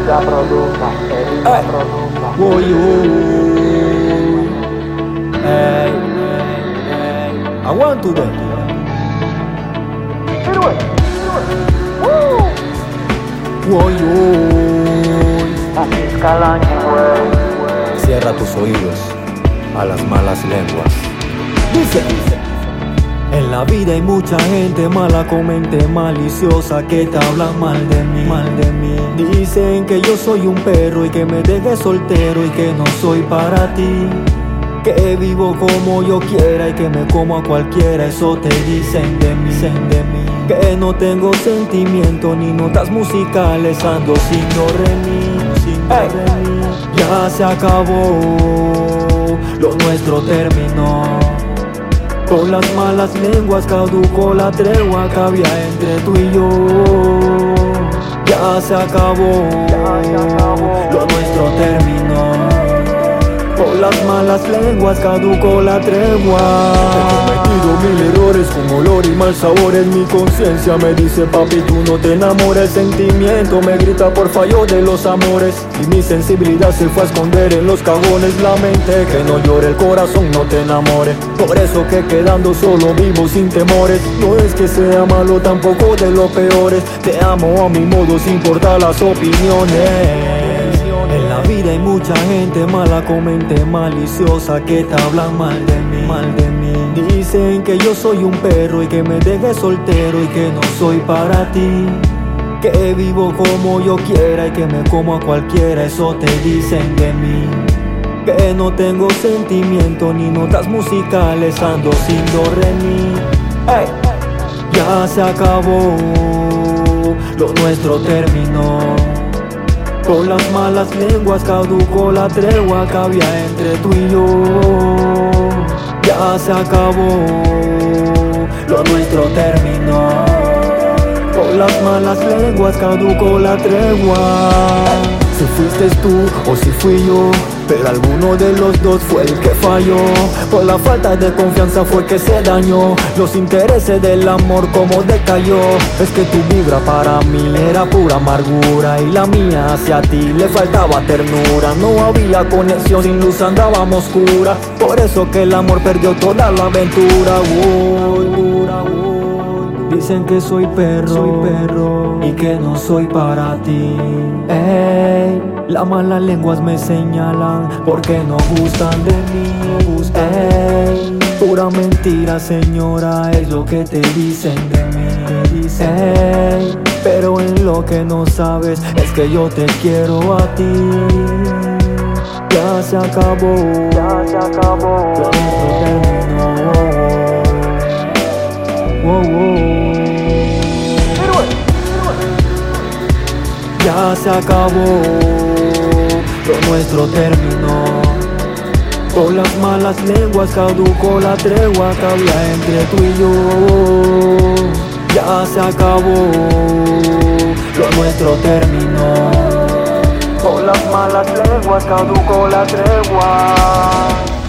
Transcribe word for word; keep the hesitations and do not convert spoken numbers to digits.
Erika produzca, Erika Ey. produzca. Uy, uy. Ey, ey, ey. Aguanto de Sirve, sirve. Uy, uy. Así es Calanchi, güey. Cierra tus oídos a las malas lenguas. Dice, en la vida hay mucha gente mala con mente maliciosa que te hablan mal de mí, mal de mí. Dicen que yo soy un perro y que me dejes soltero y que no soy para ti. Que vivo como yo quiera y que me como a cualquiera, eso te dicen de mí, dicen de mí. Que no tengo sentimiento ni notas musicales, ando sin do re mi, sin do re mi. Ya se acabó, lo nuestro terminó. Con las malas lenguas caducó la tregua que había entre tú y yo. Ya se acabó, lo nuestro terminó. Con las malas lenguas caducó la tregua. He cometido mil errores con olor y mal sabor en mi conciencia. Me dice papi tú no te enamores. El sentimiento me grita por fallo de los amores. Y mi sensibilidad se fue a esconder en los cajones. La mente que no llore, el corazón no te enamore. Por eso que quedando solo vivo sin temores. No es que sea malo, tampoco de los peores. Te amo a mi modo sin importar las opiniones. En la vida hay mucha gente mala con mente maliciosa que te hablan mal de mí, mal de mí. Dicen que yo soy un perro y que me dejes soltero y que no soy para ti. Que vivo como yo quiera y que me como a cualquiera, eso te dicen de mí. Que no tengo sentimiento ni notas musicales, ando sin do re mi. Ey. Ya se acabó, lo nuestro terminó. Con las malas lenguas caducó la tregua que había entre tú y yo. Ya se acabó, lo nuestro terminó. Con las malas lenguas caducó la tregua. Si fuiste tú o si fui yo, pero alguno de los dos fue el que falló. Por la falta de confianza fue que se dañó. Los intereses del amor como decayó. Es que tu vibra para mí era pura amargura y la mía hacia ti le faltaba ternura. No había conexión, sin luz andábamos oscura. Por eso que el amor perdió toda la aventura. Uy, dura, uy. Dicen que soy perro, soy perro y que no soy para ti. Ey, las malas lenguas me señalan porque no gustan de mí. Ey, pura mentira, señora, es lo que te dicen de mí. Ey, pero en lo que no sabes es que yo te quiero a ti. Ya se acabó, ya se acabó, lo nuestro terminó. Wow, wow. Ya se acabó, lo nuestro terminó. Con las malas lenguas caducó la tregua que había entre tú y yo. Ya se acabó, lo nuestro terminó. Con las malas lenguas caducó la tregua.